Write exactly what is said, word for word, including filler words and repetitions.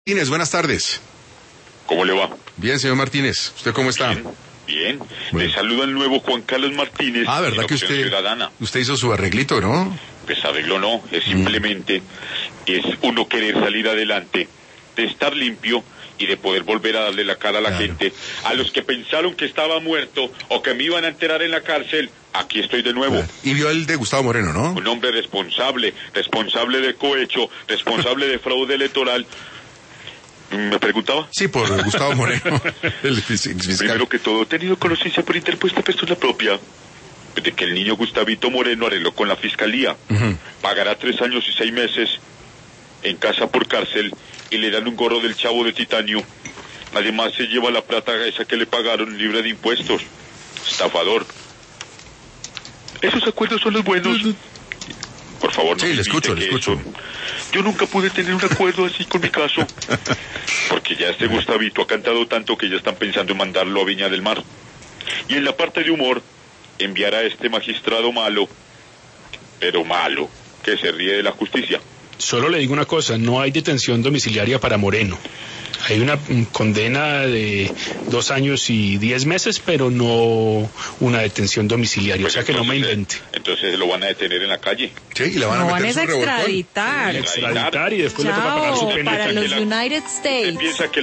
Martínez, buenas tardes. ¿Cómo le va? Bien, señor Martínez. ¿Usted cómo está? Bien, bien. Bueno. Le saluda el nuevo Juan Carlos Martínez. Ah, ¿verdad que Opción usted, Ciudadana. usted hizo su arreglito, no? Pues arreglo no, es simplemente, es uno querer salir adelante, de estar limpio y de poder volver a darle la cara a la Claro. gente. A los que pensaron que estaba muerto o que me iban a enterar en la cárcel, aquí estoy de nuevo. Y vio el de Gustavo Moreno, ¿no? Un hombre responsable, responsable de cohecho, responsable de fraude electoral. ¿Me preguntaba? Sí, por Gustavo Moreno, el fis- fiscal. Primero que todo, he tenido conocimiento por interpuesta persona propia de que el niño Gustavito Moreno arregló con la fiscalía. Ujú. Pagará tres años y seis meses en casa por cárcel y le dan un gorro del Chavo de titanio. Además se lleva la plata esa que le pagaron libre de impuestos. Estafador. Esos acuerdos son los buenos. Por favor, no Sí, me le invite escucho, le que escucho. eso- Yo nunca pude tener un acuerdo así con mi caso. Porque ya este Gustavito ha cantado tanto que ya están pensando en mandarlo a Viña del Mar. Y en la parte de humor, enviar a este magistrado malo, pero malo, que se ríe de la justicia. Solo le digo una cosa, no hay detención domiciliaria para Moreno. Hay una mm, condena de dos años y diez meses, pero no una detención domiciliaria. Pues o sea que no me entonces, invente. eh, Entonces lo van a detener en la calle. Sí, y le van a No van meter a su revolcón. extraditar. Sí. Extraditar y después le toca pagar su Chao, pena. para los Tranquila. United ¿Usted States. piensa que